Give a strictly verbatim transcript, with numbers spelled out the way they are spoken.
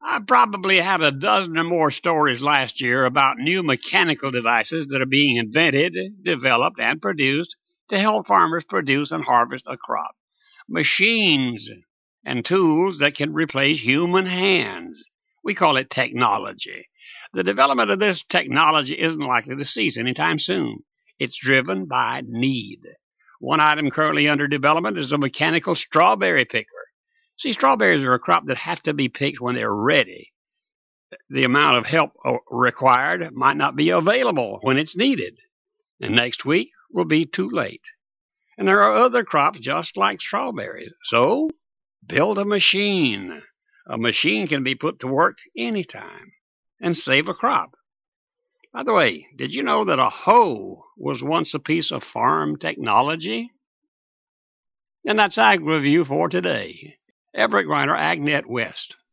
I probably had a dozen or more stories last year about new mechanical devices that are being invented, developed, and produced to help farmers produce and harvest a crop. Machines and tools that can replace human hands. We call it technology. The development of this technology isn't likely to cease anytime soon. It's driven by need. One item currently under development is a mechanical strawberry picker. See, strawberries are a crop that have to be picked when they're ready. The amount of help required might not be available when it's needed, and next week will be too late. And there are other crops just like strawberries. So, build a machine. A machine can be put to work anytime and save a crop. By the way, did you know that a hoe was once a piece of farm technology? And that's Ag Review for today. Everett Griner, AgNet West.